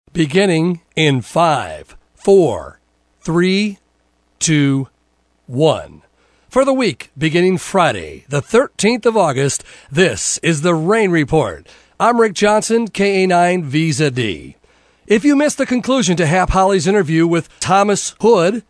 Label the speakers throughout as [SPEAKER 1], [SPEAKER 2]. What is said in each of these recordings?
[SPEAKER 1] beginning in 5, 4, 3, 2, 1. For the week beginning Friday, the 13th of August, this is the Rain Report. I'm Rick Johnson, KA9 Visa D. If you missed the conclusion to Hap Holly's interview with Thomas Hood,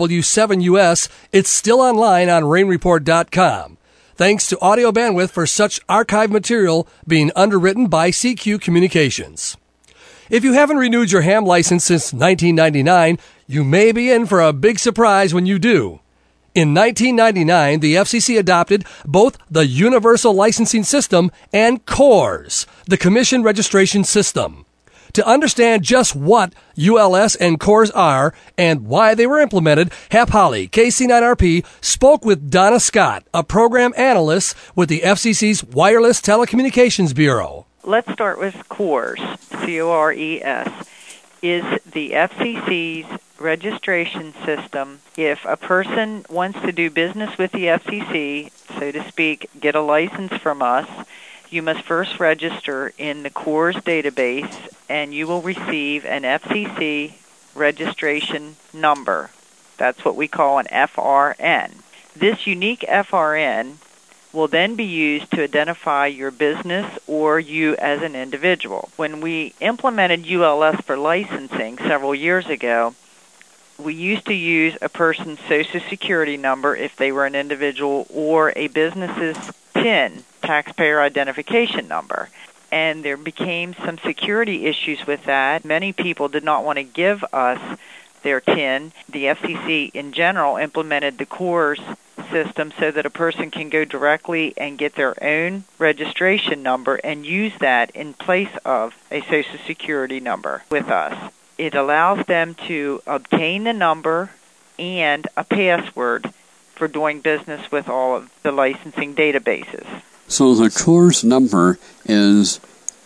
[SPEAKER 1] NW7US, it's still online on rainreport.com. Thanks to audio bandwidth for such archive material being underwritten by CQ Communications. If you haven't renewed your ham license since 1999, you may be in for a big surprise when you do. In 1999, the FCC adopted both the Universal Licensing System and CORS, the Commission Registration System. To understand just what ULS and CORS are and why they were implemented, Hap Holly, KC9RP, spoke with Donna Scott, a program analyst with the FCC's Wireless Telecommunications Bureau.
[SPEAKER 2] Let's start with CORS, C-O-R-E-S, is the FCC's registration system. If a person wants to do business with the FCC, so to speak, get a license from us, you must first register in the CORS database, and you will receive an FCC registration number. That's what we call an FRN. This unique FRN will then be used to identify your business or you as an individual. When we implemented ULS for licensing several years ago, we used to use a person's Social Security number if they were an individual or a business's TIN, taxpayer identification number. And there became some security issues with that. Many people did not want to give us their TIN. The FCC in general implemented the CORS system so that a person can go directly and get their own registration number and use that in place of a Social Security number with us. It allows them to obtain the number and a password for doing business with all of the licensing databases.
[SPEAKER 3] So the CORS number is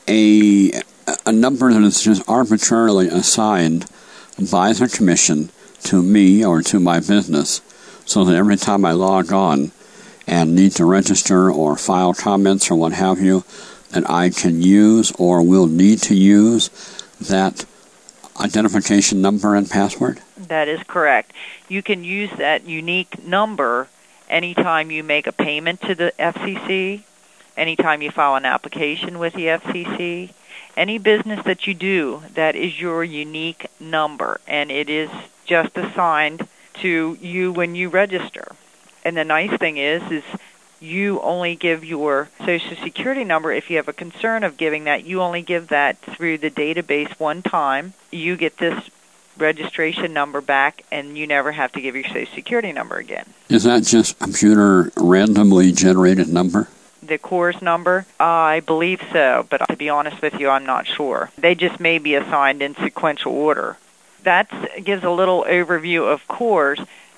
[SPEAKER 3] a number that is just arbitrarily assigned by the Commission to me or to my business, so that every time I log on and need to register or file comments or what have you, that I can use or will need to use that identification number and password?
[SPEAKER 2] That is correct. You can use that unique number anytime you make a payment to the FCC, anytime you file an application with the FCC, any business that you do, that is your unique number, and it is just assigned to you when you register. And the nice thing is you only give your Social Security number. If you have a concern of giving that, you only give that through the database one time. You get this registration number back, and you never have to give your Social Security number again.
[SPEAKER 3] Is that just a computer randomly generated number?
[SPEAKER 2] The CORS number? I believe so, but to be honest with you, I'm not sure. They just may be assigned in sequential order. That gives a little overview of CORS.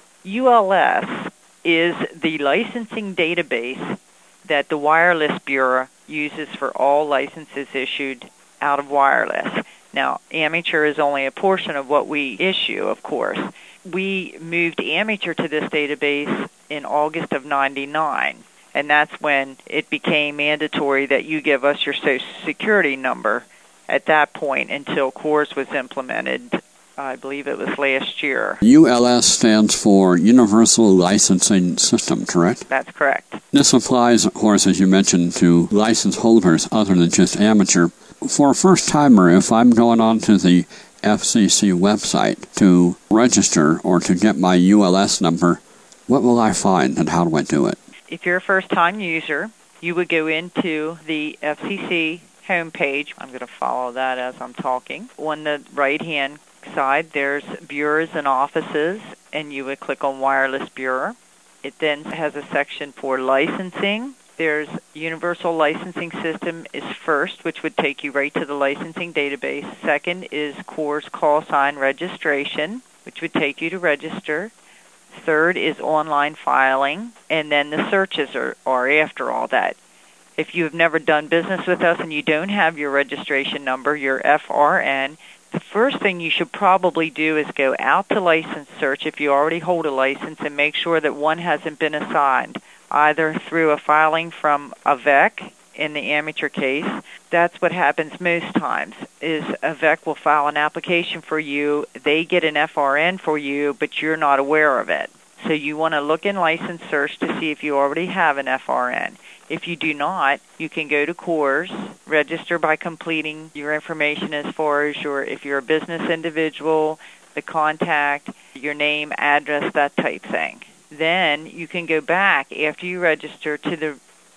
[SPEAKER 2] ULS is the licensing database that the Wireless Bureau uses for all licenses issued out of wireless. Now, Amateur is only a portion of what we issue, of course. We moved Amateur to this database in August of '99. And that's when it became mandatory that you give us your Social Security number at that point until CORS was implemented. I believe it was last year.
[SPEAKER 3] ULS stands for Universal Licensing System, correct?
[SPEAKER 2] That's correct.
[SPEAKER 3] This applies, of course, as you mentioned, to license holders other than just Amateur. For a first-timer, if I'm going on to the FCC website to register or to get my ULS number, what will I find and how do I do it?
[SPEAKER 2] If you're a first-time user, you would go into the FCC homepage. I'm going to follow that as I'm talking. On the right-hand side, there's bureaus and offices, and you would click on Wireless Bureau. It then has a section for licensing. There's Universal Licensing System is first, which would take you right to the licensing database. Second is CORS call sign registration, which would take you to register. Third is online filing, and then the searches are after all that. If you have never done business with us and you don't have your registration number, your FRN, the first thing you should probably do is go out to license search if you already hold a license and make sure that one hasn't been assigned, either through a filing from a VEC in the amateur case, that's what happens most times, is a VEC will file an application for you, they get an FRN for you, but you're not aware of it. So you want to look in License Search to see if you already have an FRN. If you do not, you can go to CORS, register by completing your information as far as if you're a business individual, the contact, your name, address, that type thing. Then you can go back after you register to the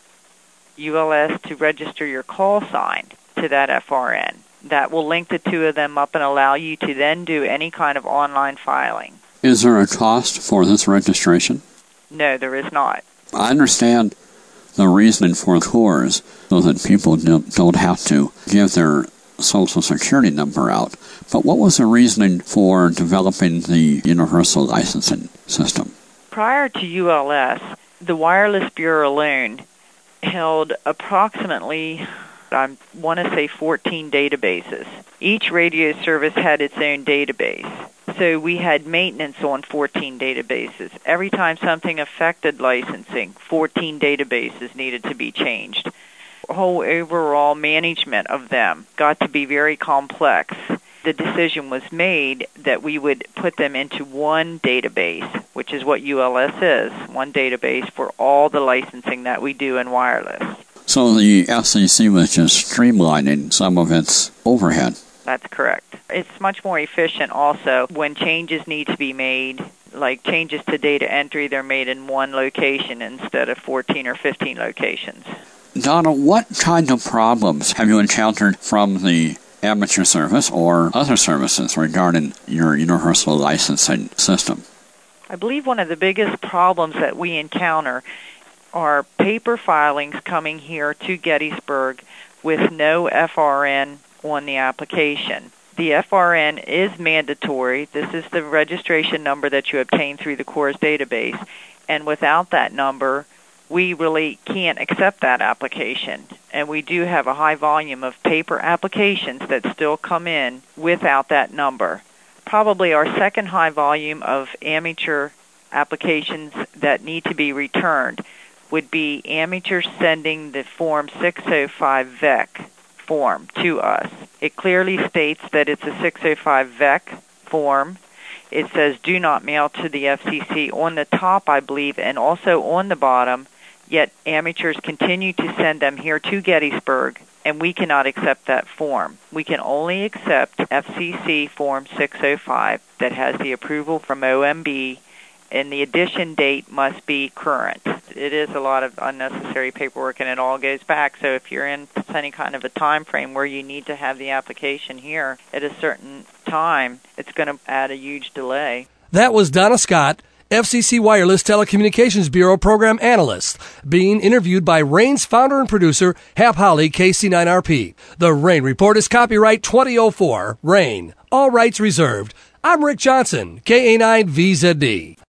[SPEAKER 2] ULS to register your call sign to that FRN. That will link the two of them up and allow you to then do any kind of online filing.
[SPEAKER 3] Is there a cost for this registration?
[SPEAKER 2] No, there is not.
[SPEAKER 3] I understand the reasoning for CORS so that people don't have to give their Social Security number out. But what was the reasoning for developing the universal licensing system?
[SPEAKER 2] Prior to ULS, the Wireless Bureau alone held approximately, I want to say 14 databases. Each radio service had its own database. So we had maintenance on 14 databases. Every time something affected licensing, 14 databases needed to be changed. The whole overall management of them got to be very complex. The decision was made that we would put them into one database, which is what ULS is, one database for all the licensing that we do in wireless.
[SPEAKER 3] So the FCC was just streamlining some of its overhead.
[SPEAKER 2] That's correct. It's much more efficient also when changes need to be made, like changes to data entry, they're made in one location instead of 14 or 15 locations.
[SPEAKER 3] Donna, what kind of problems have you encountered from the amateur service or other services regarding your universal licensing system?
[SPEAKER 2] I believe one of the biggest problems that we encounter are paper filings coming here to Gettysburg with no FRN on the application. The FRN is mandatory. This is the registration number that you obtain through the CORS database. And without that number, we really can't accept that application. And we do have a high volume of paper applications that still come in without that number. Probably our second high volume of amateur applications that need to be returned would be amateurs sending the Form 605 VEC form to us. It clearly states that it's a 605 VEC form. It says do not mail to the FCC on the top, I believe, and also on the bottom, yet amateurs continue to send them here to Gettysburg, and we cannot accept that form. We can only accept FCC Form 605 that has the approval from OMB, and the edition date must be current. It is a lot of unnecessary paperwork, and it all goes back. So if you're in any kind of a time frame where you need to have the application here at a certain time, it's going to add a huge delay.
[SPEAKER 1] That was Donna Scott, FCC Wireless Telecommunications Bureau Program Analyst, being interviewed by RAIN's founder and producer, Hap Holly, KC9RP. The RAIN Report is copyright 2004, RAIN. All rights reserved. I'm Rick Johnson, KA9VZD.